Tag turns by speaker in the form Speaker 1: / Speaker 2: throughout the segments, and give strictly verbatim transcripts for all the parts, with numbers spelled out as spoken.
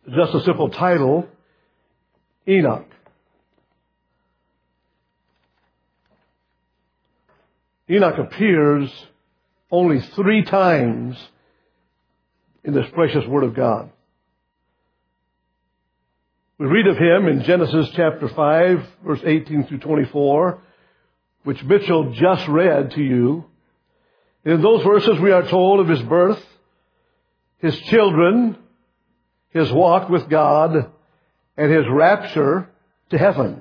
Speaker 1: just a simple title, Enoch. Enoch appears only three times in this precious Word of God. We read of him in Genesis chapter five, verse eighteen through twenty-four, which Mitchell just read to you. In those verses we are told of his birth, his children, his walk with God, and his rapture to heaven.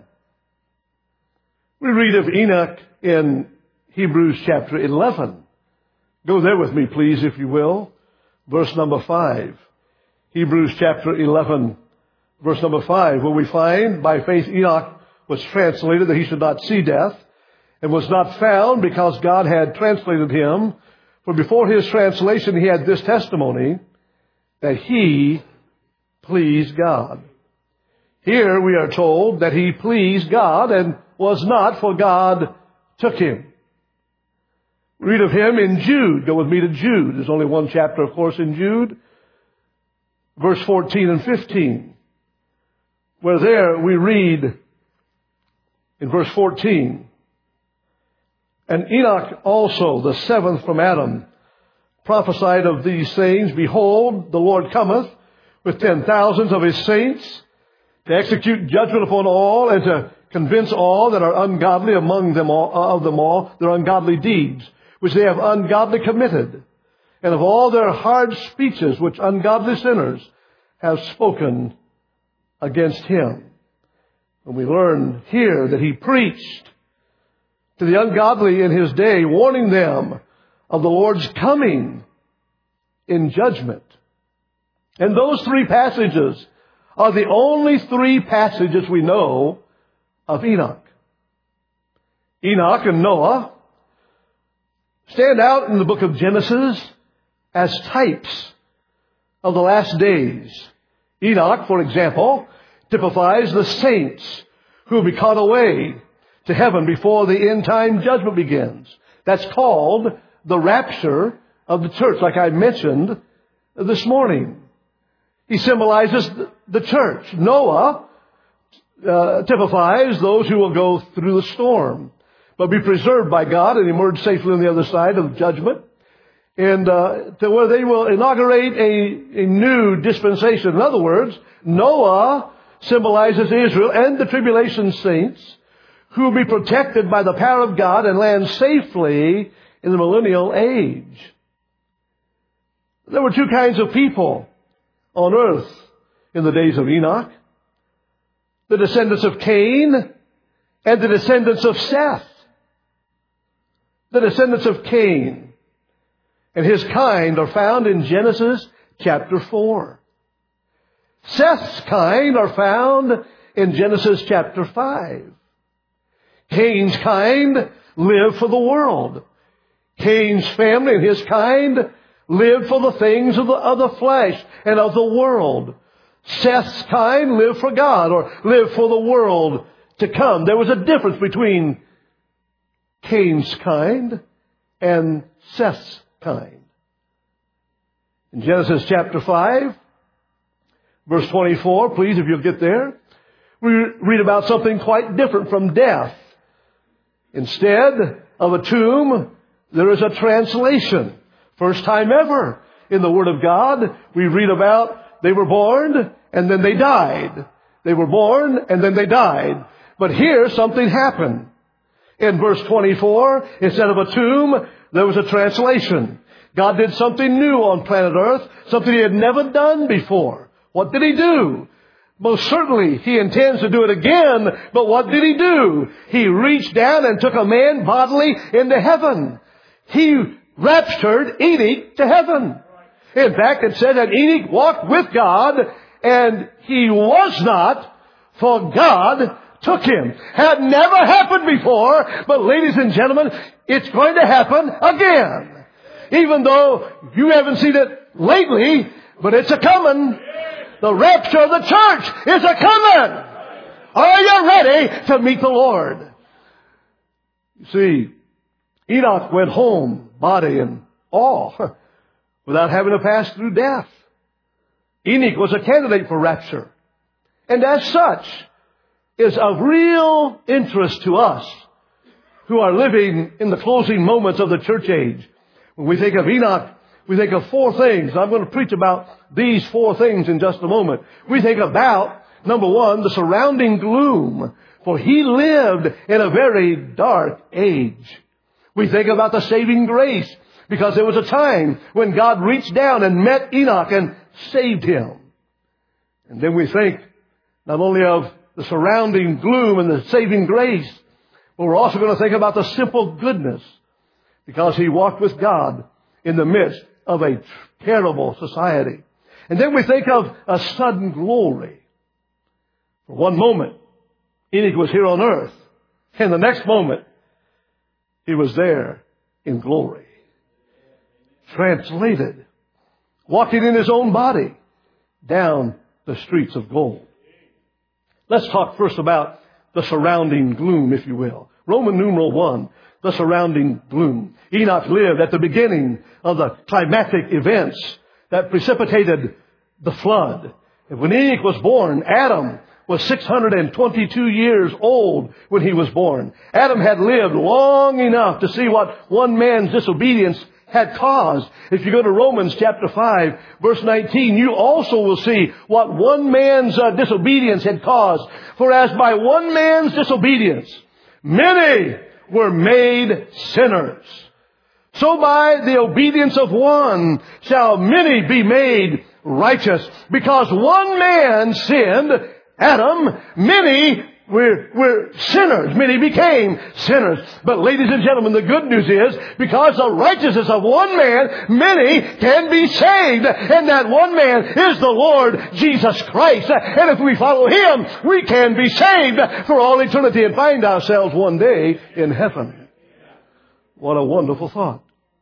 Speaker 1: We read of Enoch in Hebrews chapter eleven. Go there with me, please, if you will. Verse number five. Hebrews chapter eleven, verse number five, where we find, by faith Enoch was translated that he should not see death, and was not found because God had translated him. For before his translation he had this testimony, that he pleased God. Here we are told that he pleased God and was not, for God took him. Read of him in Jude. Go with me to Jude. There's only one chapter, of course, in Jude. Verse fourteen and fifteen. Where there we read in verse fourteen, and Enoch also, the seventh from Adam, prophesied of these things, Behold, the Lord cometh with ten thousands of his saints to execute judgment upon all and to convince all that are ungodly among them all, of them all, their ungodly deeds, which they have ungodly committed, and of all their hard speeches which ungodly sinners have spoken against him. And we learn here that he preached to the ungodly in his day, warning them of the Lord's coming in judgment. And those three passages are the only three passages we know of Enoch. Enoch and Noah stand out in the book of Genesis as types of the last days. Enoch, for example, typifies the saints who will be caught away to heaven before the end-time judgment begins. That's called the rapture of the church, like I mentioned this morning. He symbolizes the church. Noah uh, typifies those who will go through the storm, but be preserved by God and emerge safely on the other side of judgment, and uh, to where they will inaugurate a, a new dispensation. In other words, Noah symbolizes Israel and the tribulation saints who will be protected by the power of God and land safely in the millennial age. There were two kinds of people on earth in the days of Enoch: the descendants of Cain and the descendants of Seth. The descendants of Cain and his kind are found in Genesis chapter four. Seth's kind are found in Genesis chapter five. Cain's kind lived for the world. Cain's family and his kind lived for the things of the, of the flesh and of the world. Seth's kind lived for God, or lived for the world to come. There was a difference between Cain's kind and Seth's kind. In Genesis chapter five, verse twenty-four, please, if you'll get there, we read about something quite different from death. Instead of a tomb, there is a translation. First time ever in the Word of God, we read about they were born and then they died. They were born and then they died. But here something happened. In verse twenty-four, instead of a tomb, there was a translation. God did something new on planet Earth, something He had never done before. What did He do? Most certainly, He intends to do it again, but what did He do? He reached down and took a man bodily into heaven. He raptured Enoch to heaven. In fact, it said that Enoch walked with God, and he was not, for God took him. Had never happened before, but ladies and gentlemen, it's going to happen again. Even though you haven't seen it lately, but it's a-coming. The rapture of the church is a-coming. Are you ready to meet the Lord? You see, Enoch went home, body and all, without having to pass through death. Enoch was a candidate for rapture. And as such, is of real interest to us who are living in the closing moments of the church age. When we think of Enoch, we think of four things. I'm going to preach about these four things in just a moment. We think about, number one, the surrounding gloom, for he lived in a very dark age. We think about the saving grace, because there was a time when God reached down and met Enoch and saved him. And then we think not only of the surrounding gloom and the saving grace, but we're also going to think about the simple goodness, because he walked with God in the midst of a terrible society. And then we think of a sudden glory. For one moment, Enoch was here on earth, and the next moment, he was there in glory. Translated, walking in his own body down the streets of gold. Let's talk first about the surrounding gloom, if you will. Roman numeral one, the surrounding gloom. Enoch lived at the beginning of the climatic events that precipitated the flood. And when Enoch was born, Adam was six hundred twenty-two years old when he was born. Adam had lived long enough to see what one man's disobedience had caused. If you go to Romans chapter five, verse nineteen, you also will see what one man's uh, disobedience had caused. For as by one man's disobedience, many were made sinners, so by the obedience of one shall many be made righteous. Because one man sinned, Adam, many We're, we're sinners. Many became sinners. But ladies and gentlemen, the good news is, because the righteousness of one man, many can be saved. And that one man is the Lord Jesus Christ. And if we follow Him, we can be saved for all eternity and find ourselves one day in heaven. What a wonderful thought.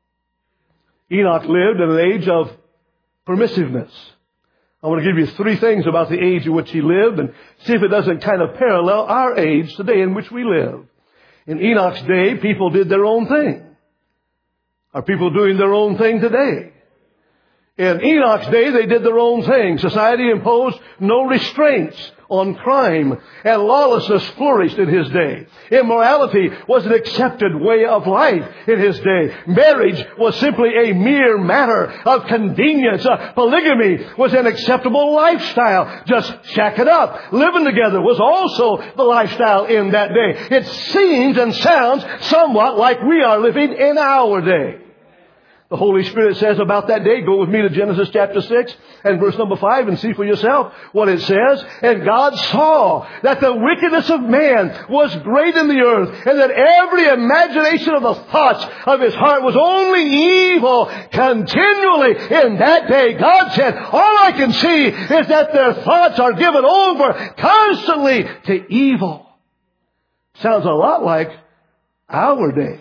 Speaker 1: Enoch lived in an age of permissiveness. I want to give you three things about the age in which he lived and see if it doesn't kind of parallel our age today in which we live. In Enoch's day, people did their own thing. Are people doing their own thing today? In Enoch's day, they did their own thing. Society imposed no restraints on crime, and lawlessness flourished in his day. Immorality was an accepted way of life in his day. Marriage was simply a mere matter of convenience. Uh, polygamy was an acceptable lifestyle. Just shack it up. Living together was also the lifestyle in that day. It seems and sounds somewhat like we are living in our day. The Holy Spirit says about that day, go with me to Genesis chapter six and verse number five and see for yourself what it says. And God saw that the wickedness of man was great in the earth, and that every imagination of the thoughts of his heart was only evil continually. In that day, God said, all I can see is that their thoughts are given over constantly to evil. Sounds a lot like our day.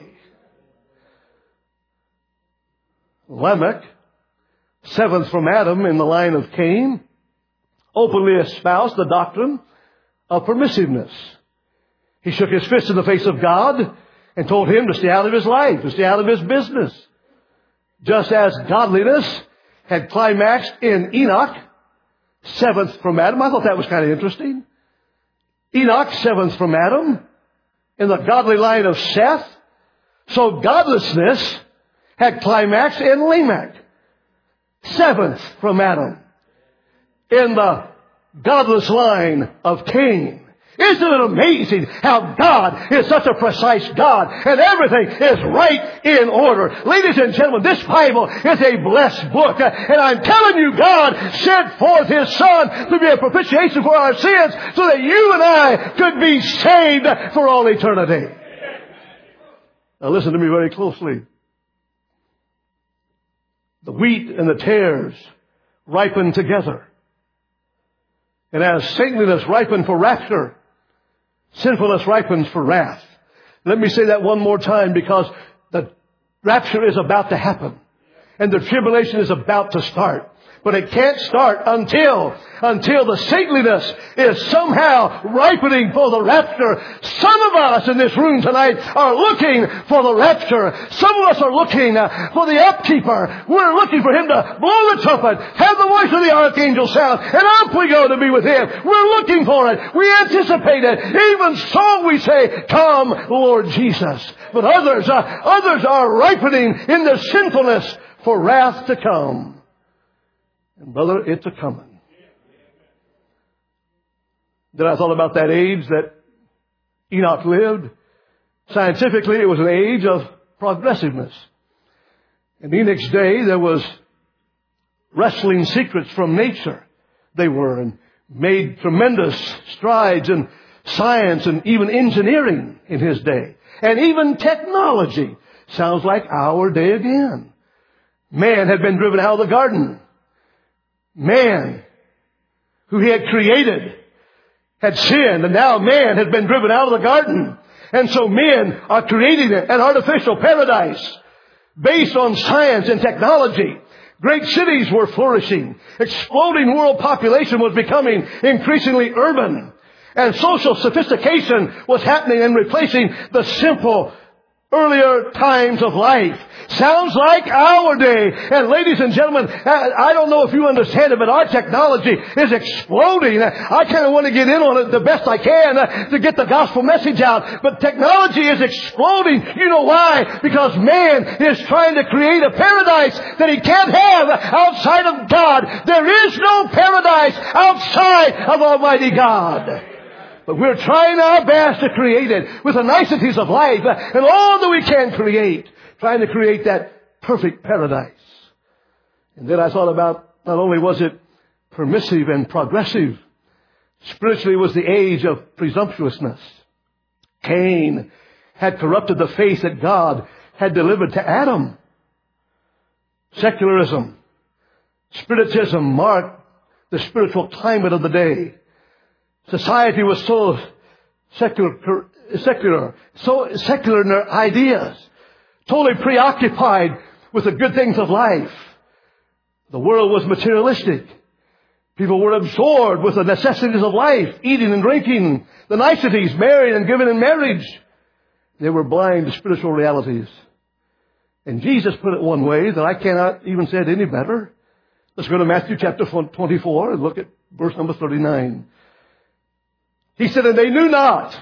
Speaker 1: Lamech, seventh from Adam in the line of Cain, openly espoused the doctrine of permissiveness. He shook his fist in the face of God and told him to stay out of his life, to stay out of his business. Just as godliness had climaxed in Enoch, seventh from Adam. I thought that was kind of interesting. Enoch, seventh from Adam, in the godly line of Seth. So godlessness had climaxed in Lamech, seventh from Adam, in the godless line of Cain. Isn't it amazing how God is such a precise God and everything is right in order? Ladies and gentlemen, this Bible is a blessed book, and I'm telling you, God sent forth His Son to be a propitiation for our sins so that you and I could be saved for all eternity. Now listen to me very closely. The wheat and the tares ripen together. And as saintliness ripened for rapture, sinfulness ripens for wrath. Let me say that one more time, because the rapture is about to happen and the tribulation is about to start. But it can't start until, until the saintliness is somehow ripening for the rapture. Some of us in this room tonight are looking for the rapture. Some of us are looking uh, for the upkeeper. We're looking for Him to blow the trumpet, have the voice of the archangel sound, and up we go to be with Him. We're looking for it. We anticipate it. Even so we say, come, Lord Jesus. But others, uh, others are ripening in their sinfulness for wrath to come. And brother, it's a coming. Then I thought about that age that Enoch lived. Scientifically, it was an age of progressiveness. In Enoch's day, there was wrestling secrets from nature. They were and made tremendous strides in science and even engineering in his day. And even technology. Sounds like our day again. Man had been driven out of the garden. Man, who He had created, had sinned, and now man has been driven out of the garden. And so men are creating an artificial paradise based on science and technology. Great cities were flourishing. Exploding world population was becoming increasingly urban. And social sophistication was happening and replacing the simple earlier times of life. Sounds like our day. And ladies and gentlemen, I don't know if you understand it, but our technology is exploding. I kind of want to get in on it the best I can to get the gospel message out. But technology is exploding. You know why? Because man is trying to create a paradise that he can't have outside of God. There is no paradise outside of Almighty God. But we're trying our best to create it with the niceties of life and all that we can create, trying to create that perfect paradise. And then I thought about, not only was it permissive and progressive, spiritually it was the age of presumptuousness. Cain had corrupted the faith that God had delivered to Adam. Secularism, spiritism marked the spiritual climate of the day. Society was so secular, secular, so secular in their ideas, totally preoccupied with the good things of life. The world was materialistic. People were absorbed with the necessities of life, eating and drinking, the niceties, marrying and giving in marriage. They were blind to spiritual realities. And Jesus put it one way that I cannot even say it any better. Let's go to Matthew chapter twenty-four and look at verse number thirty-nine. He said, and they knew not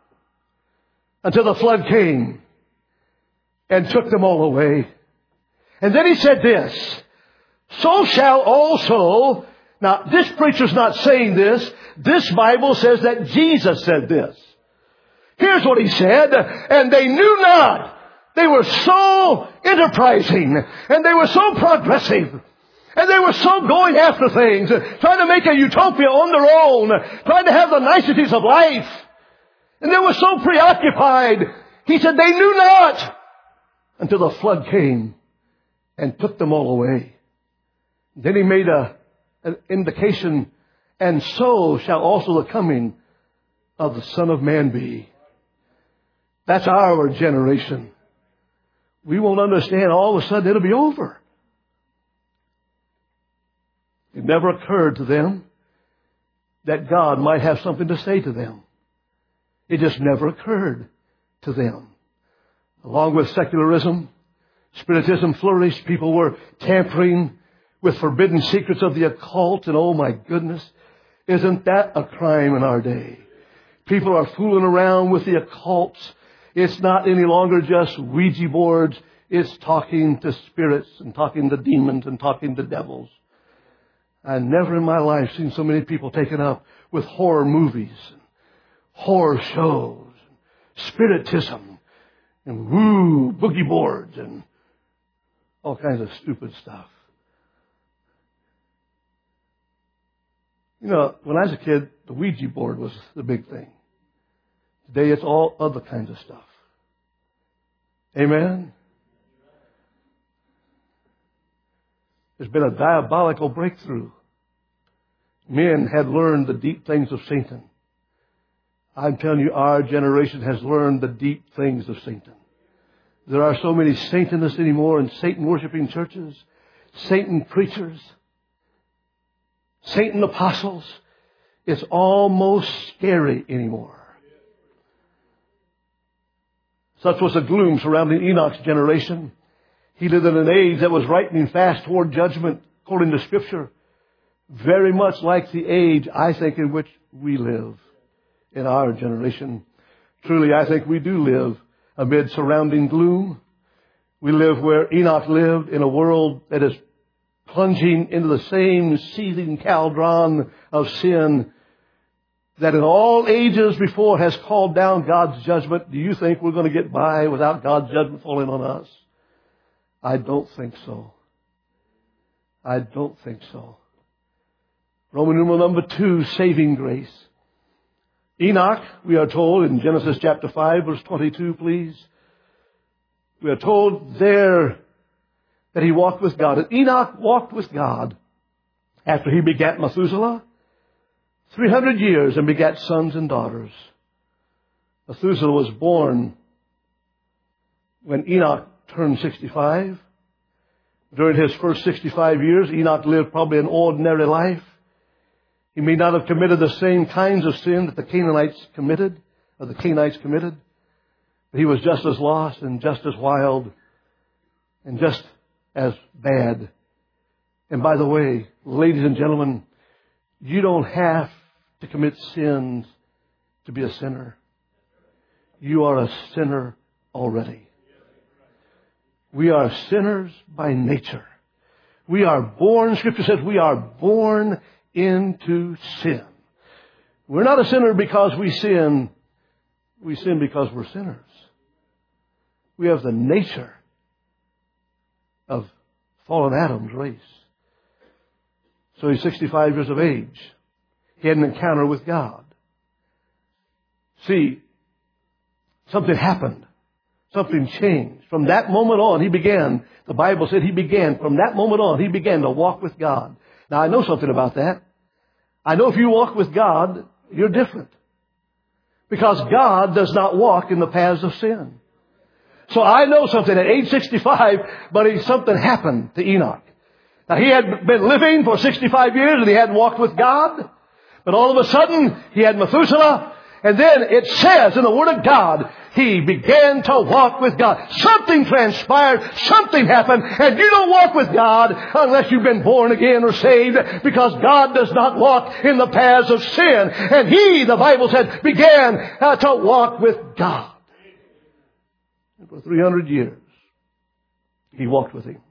Speaker 1: until the flood came and took them all away. And then he said this, so shall also, now this preacher's not saying this, this Bible says that Jesus said this. Here's what he said, and they knew not. They were so enterprising and they were so progressive. And they were so going after things, trying to make a utopia on their own, trying to have the niceties of life. And they were so preoccupied. He said they knew not until the flood came and took them all away. Then he made a, an indication, and so shall also the coming of the Son of Man be. That's our generation. We won't understand. All of a sudden it'll be over. It never occurred to them that God might have something to say to them. It just never occurred to them. Along with secularism, spiritism flourished. People were tampering with forbidden secrets of the occult. And oh my goodness, isn't that a crime in our day? People are fooling around with the occult. It's not any longer just Ouija boards. It's talking to spirits and talking to demons and talking to devils. I never in my life seen so many people taken up with horror movies, and horror shows, and spiritism, and woo, boogie boards, and all kinds of stupid stuff. You know, when I was a kid, the Ouija board was the big thing. Today it's all other kinds of stuff. Amen? There's been a diabolical breakthrough. Men had learned the deep things of Satan. I'm telling you, our generation has learned the deep things of Satan. There are so many Satanists anymore in Satan-worshiping churches, Satan preachers. saint and apostles, it's almost scary anymore. Such was the gloom surrounding Enoch's generation. He lived in an age that was ripening fast toward judgment, according to Scripture. Very much like the age, I think, in which we live in our generation. Truly, I think we do live amid surrounding gloom. We live where Enoch lived, in a world that is plunging into the same seething cauldron of sin that in all ages before has called down God's judgment. Do you think we're going to get by without God's judgment falling on us? I don't think so. I don't think so. Roman numeral number two, saving grace. Enoch, we are told in Genesis chapter five, verse twenty-two, please. We are told there that he walked with God. And Enoch walked with God after he begat Methuselah three hundred years and begat sons and daughters. Methuselah was born when Enoch turned sixty-five. During his first sixty-five years, Enoch lived probably an ordinary life. He may not have committed the same kinds of sin that the Canaanites committed, or the Canaanites committed. But he was just as lost and just as wild and just as bad. And by the way, ladies and gentlemen, you don't have to commit sins to be a sinner. You are a sinner already. We are sinners by nature. We are born, Scripture says, we are born into sin. We're not a sinner because we sin. We sin because we're sinners. We have the nature of fallen Adam's race. So he's sixty-five years of age. He had an encounter with God. See, something happened. Something changed. From that moment on, he began, the Bible said he began, from that moment on, he began to walk with God. Now, I know something about that. I know if you walk with God, you're different. Because God does not walk in the paths of sin. So I know something at age sixty-five, but something happened to Enoch. Now, he had been living for sixty-five years and he hadn't walked with God. But all of a sudden, he had Methuselah. And then it says in the Word of God, he began to walk with God. Something transpired, something happened, and you don't walk with God unless you've been born again or saved, because God does not walk in the paths of sin. And he, the Bible said, began uh, to walk with God. And for three hundred years, he walked with Him.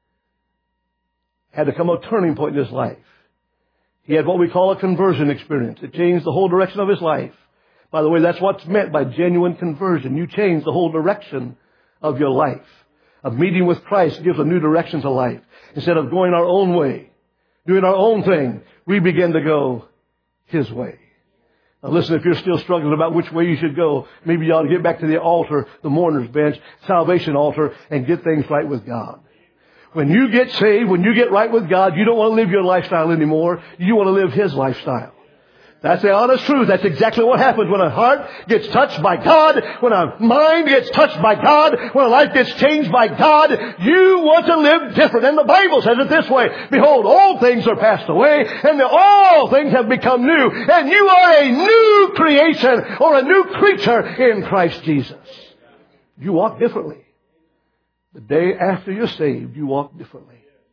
Speaker 1: Had to come a turning point in his life. He had what we call a conversion experience. It changed the whole direction of his life. By the way, that's what's meant by genuine conversion. You change the whole direction of your life. A meeting with Christ gives a new direction to life. Instead of going our own way, doing our own thing, we begin to go His way. Now listen, if you're still struggling about which way you should go, maybe you ought to get back to the altar, the mourner's bench, salvation altar, and get things right with God. When you get saved, when you get right with God, you don't want to live your lifestyle anymore. You want to live His lifestyle. That's the honest truth. That's exactly what happens when a heart gets touched by God, when a mind gets touched by God, when a life gets changed by God. You want to live different. And the Bible says it this way: behold, all things are passed away, and all things have become new. And you are a new creation, or a new creature in Christ Jesus. You walk differently. The day after you're saved, you walk differently.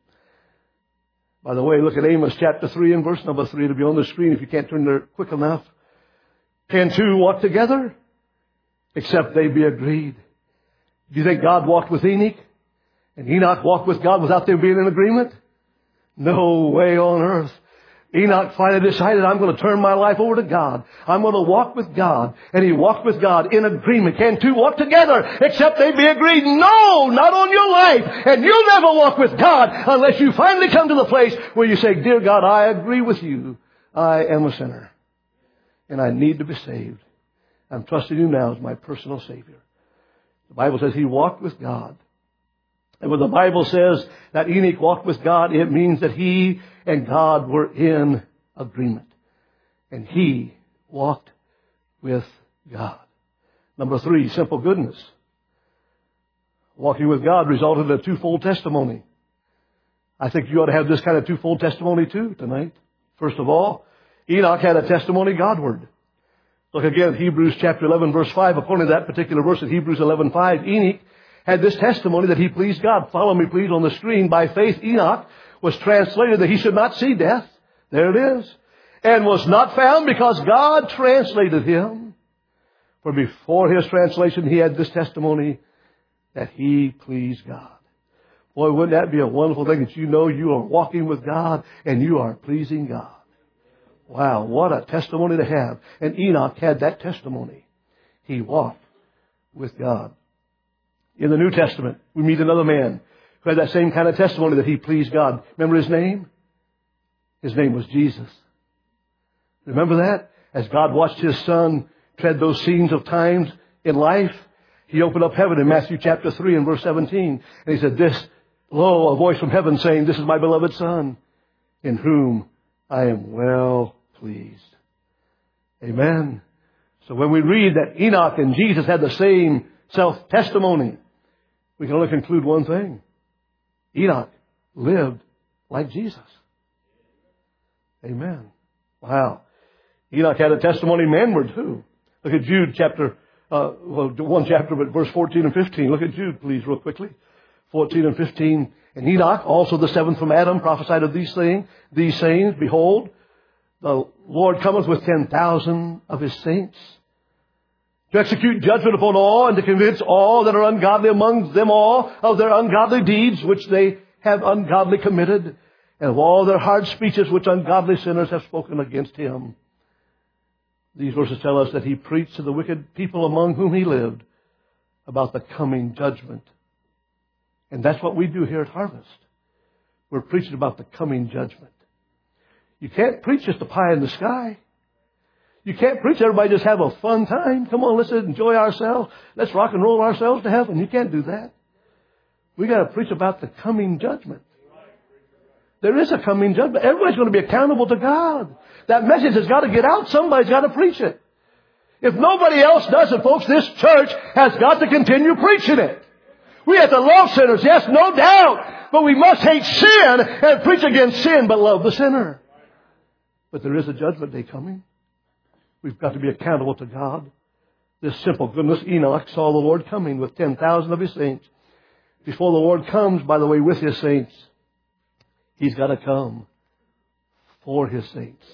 Speaker 1: By the way, look at Amos chapter three and verse number three. It'll be on the screen if you can't turn there quick enough. Can two walk together except they be agreed? Do you think God walked with Enoch and Enoch walked with God without them being in agreement? No way on earth. Enoch finally decided, I'm going to turn my life over to God. I'm going to walk with God. And he walked with God in agreement. Can two walk together except they be agreed? No, not on your life. And you'll never walk with God unless you finally come to the place where you say, dear God, I agree with you. I am a sinner. And I need to be saved. I'm trusting you now as my personal Savior. The Bible says he walked with God. And when the Bible says that Enoch walked with God, it means that he and God were in agreement. And he walked with God. Number three, simple goodness. Walking with God resulted in a twofold testimony. I think you ought to have this kind of twofold testimony too tonight. First of all, Enoch had a testimony Godward. Look again at Hebrews chapter eleven, verse five. According to that particular verse in Hebrews eleven five, Enoch had this testimony that he pleased God. Follow me, please, on the screen. By faith, Enoch was translated that he should not see death. There it is. And was not found because God translated him. For before his translation, he had this testimony that he pleased God. Boy, wouldn't that be a wonderful thing that you know you are walking with God and you are pleasing God. Wow, what a testimony to have. And Enoch had that testimony. He walked with God. In the New Testament, we meet another man who had that same kind of testimony that he pleased God. Remember his name? His name was Jesus. Remember that? As God watched his Son tread those scenes of times in life, he opened up heaven in Matthew chapter three and verse seventeen. And he said, this, lo, a voice from heaven saying, this is my beloved Son, in whom I am well pleased. Amen. So when we read that Enoch and Jesus had the same self-testimony, we can only conclude one thing. Enoch lived like Jesus. Amen. Wow. Enoch had a testimony manward too. Look at Jude chapter, uh, well, one chapter, but verse fourteen and fifteen. Look at Jude, please, real quickly. fourteen and fifteen. And Enoch, also the seventh from Adam, prophesied of these things, these sayings, behold, the Lord cometh with ten thousand of his saints, to execute judgment upon all, and to convince all that are ungodly among them all of their ungodly deeds which they have ungodly committed, and of all their hard speeches which ungodly sinners have spoken against him. These verses tell us that he preached to the wicked people among whom he lived about the coming judgment. And that's what we do here at Harvest. We're preaching about the coming judgment. You can't preach just a pie in the sky. You can't preach everybody just have a fun time. Come on, let's enjoy ourselves. Let's rock and roll ourselves to heaven. You can't do that. We got to preach about the coming judgment. There is a coming judgment. Everybody's going to be accountable to God. That message has got to get out. Somebody's got to preach it. If nobody else does it, folks, this church has got to continue preaching it. We have to love sinners, yes, no doubt. But we must hate sin and preach against sin, but love the sinner. But there is a judgment day coming. We've got to be accountable to God. This simple goodness, Enoch saw the Lord coming with ten thousand of his saints. Before the Lord comes, by the way, with his saints, he's got to come for his saints.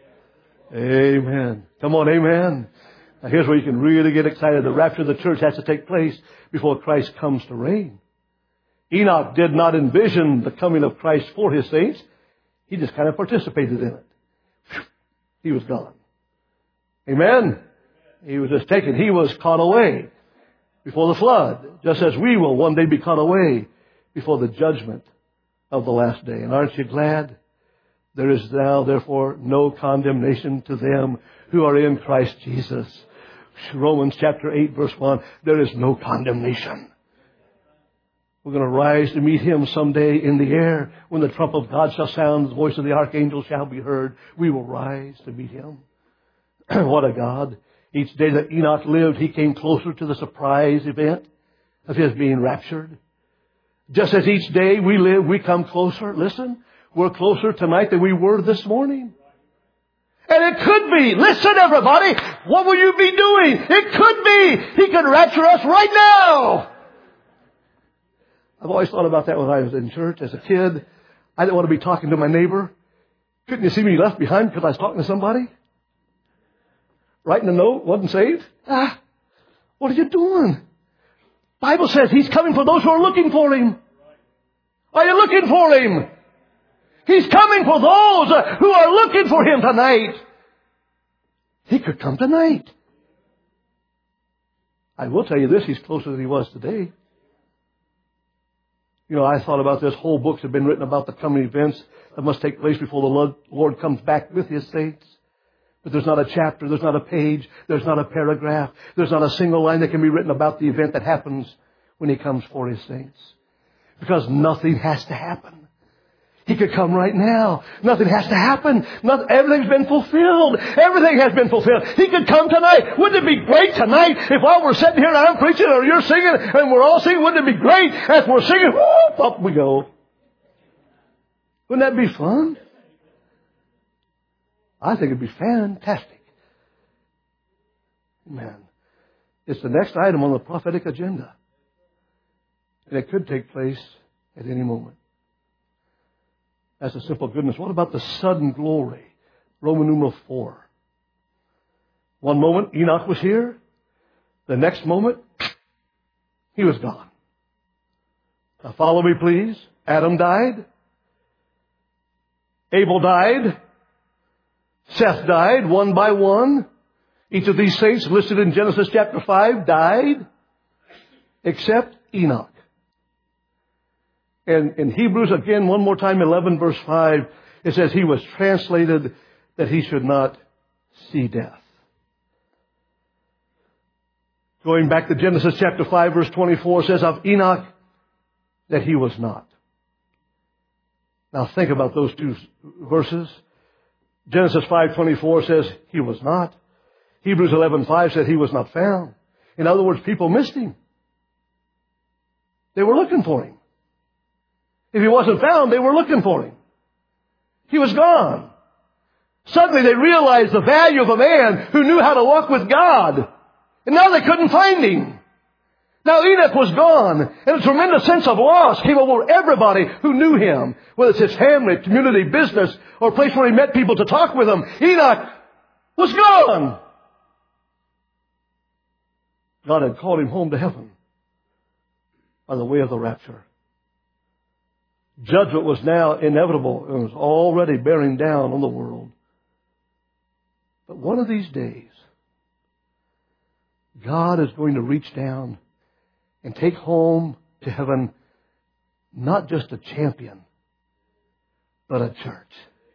Speaker 1: Amen. Come on, amen. Now here's where you can really get excited. The rapture of the church has to take place before Christ comes to reign. Enoch did not envision the coming of Christ for his saints. He just kind of participated in it. He was gone. Amen. He was just taken. He was caught away before the flood, just as we will one day be caught away before the judgment of the last day. And aren't you glad? There is now, therefore, no condemnation to them who are in Christ Jesus. Romans chapter eight, verse one, there is no condemnation. We're going to rise to meet him someday in the air. When the trump of God shall sound, the voice of the archangel shall be heard. We will rise to meet him. What a God. Each day that Enoch lived, he came closer to the surprise event of his being raptured. Just as each day we live, we come closer. Listen, we're closer tonight than we were this morning. And it could be, listen everybody, what will you be doing? It could be, he could rapture us right now. I've always thought about that when I was in church as a kid. I didn't want to be talking to my neighbor. Couldn't you see me left behind because I was talking to somebody? Writing a note, wasn't saved. Ah, what are you doing? Bible says he's coming for those who are looking for him. Are you looking for him? He's coming for those who are looking for him tonight. He could come tonight. I will tell you this, he's closer than he was today. You know, I thought about this. Whole books have been written about the coming events that must take place before the Lord comes back with his saints. But there's not a chapter, there's not a page, there's not a paragraph, there's not a single line that can be written about the event that happens when he comes for his saints. Because nothing has to happen. He could come right now. Nothing has to happen. Nothing, everything's been fulfilled. Everything has been fulfilled. He could come tonight. Wouldn't it be great tonight if while we're sitting here and I'm preaching or you're singing and we're all singing, wouldn't it be great as we're singing, whoop, up we go. Wouldn't that be fun? I think it'd be fantastic. Man, it's the next item on the prophetic agenda. And it could take place at any moment. That's a simple goodness. What about the sudden glory? Roman numeral four. One moment, Enoch was here. The next moment, he was gone. Now follow me, please. Adam died. Abel died. Seth died, one by one. Each of these saints listed in Genesis chapter five died, except Enoch. And in Hebrews, again, one more time, eleven verse five, it says he was translated that he should not see death. Going back to Genesis chapter five verse twenty-four says of Enoch that he was not. Now think about those two verses. Genesis five twenty-four says he was not. Hebrews eleven five said he was not found. In other words, people missed him. They were looking for him. If he wasn't found, they were looking for him. He was gone. Suddenly they realized the value of a man who knew how to walk with God. And now they couldn't find him. Now Enoch was gone, and a tremendous sense of loss came over everybody who knew him, whether it's his family, community, business, or a place where he met people to talk with them. Enoch was gone. God had called him home to heaven by the way of the rapture. Judgment was now inevitable and was already bearing down on the world. But one of these days, God is going to reach down and take home to heaven not just a champion, but a church.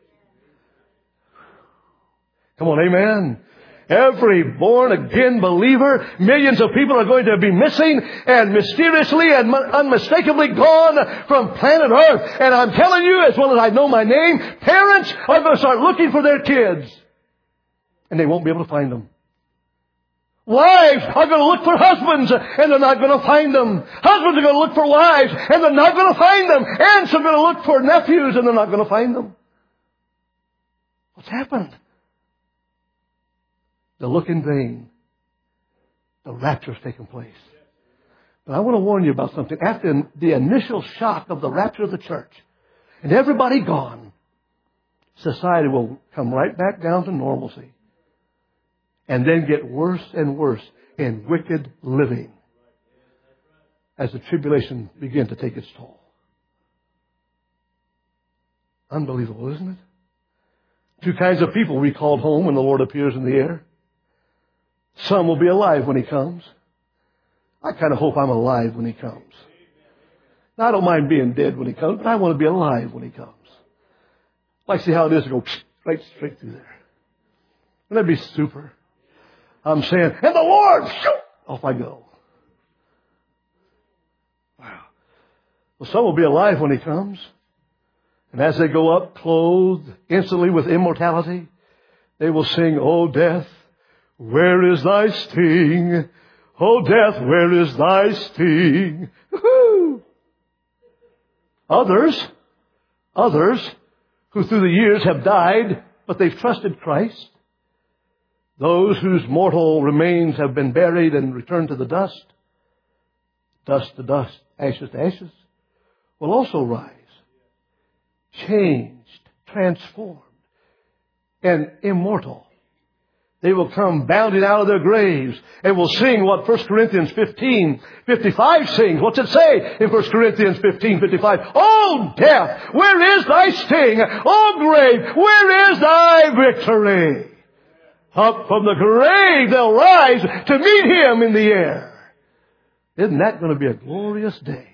Speaker 1: Come on, amen. Every born-again believer, millions of people are going to be missing and mysteriously and unmistakably gone from planet Earth. And I'm telling you, as well as I know my name, parents are going to start looking for their kids. And they won't be able to find them. Wives are going to look for husbands, and they're not going to find them. Husbands are going to look for wives, and they're not going to find them. Aunts are going to look for nephews, and they're not going to find them. What's happened? They look in vain. The rapture's taken place. But I want to warn you about something. After the initial shock of the rapture of the church, and everybody gone, society will come right back down to normalcy. And then get worse and worse in wicked living as the tribulation begins to take its toll. Unbelievable, isn't it? Two kinds of people we called home when the Lord appears in the air. Some will be alive when He comes. I kind of hope I'm alive when He comes. Now, I don't mind being dead when He comes, but I want to be alive when He comes. I like to see how it is to go right straight through there. Wouldn't that be super? I'm saying, and the Lord, shoot, off I go. Wow. Well, some will be alive when He comes. And as they go up, clothed instantly with immortality, they will sing, O death, where is thy sting? O death, where is thy sting? Woo-hoo. Others, others who through the years have died, but they've trusted Christ, those whose mortal remains have been buried and returned to the dust, dust to dust, ashes to ashes, will also rise, changed, transformed, and immortal. They will come bounding out of their graves and will sing what First Corinthians fifteen fifty-five sings. What's it say in First Corinthians fifteen fifty-five? O death, where is thy sting? O grave, where is thy victory? Up from the grave they'll rise to meet Him in the air. Isn't that going to be a glorious day?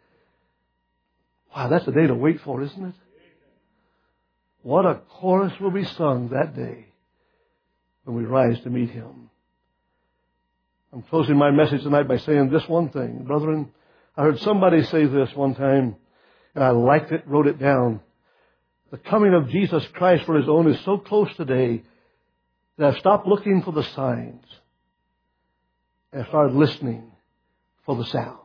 Speaker 1: Wow, that's a day to wait for, isn't it? What a chorus will be sung that day when we rise to meet Him. I'm closing my message tonight by saying this one thing. Brethren, I heard somebody say this one time, and I liked it, wrote it down. The coming of Jesus Christ for His own is so close today that I've stopped looking for the signs and I started listening for the sounds.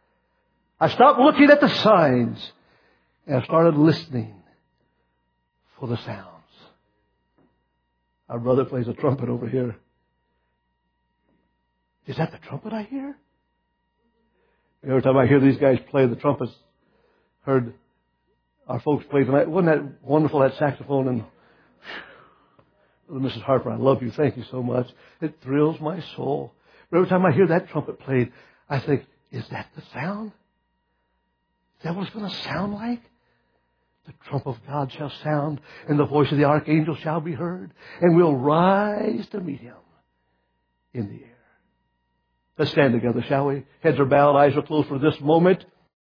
Speaker 1: I stopped looking at the signs and I started listening for the sounds. Our brother plays a trumpet over here. Is that the trumpet I hear? Every time I hear these guys play the trumpets, heard our folks play tonight. Wasn't that wonderful, that saxophone? And whew, Missus Harper, I love you. Thank you so much. It thrills my soul. But every time I hear that trumpet played, I think, is that the sound? Is that what it's going to sound like? The trump of God shall sound, and the voice of the archangel shall be heard, and we'll rise to meet Him in the air. Let's stand together, shall we? Heads are bowed, eyes are closed for this moment.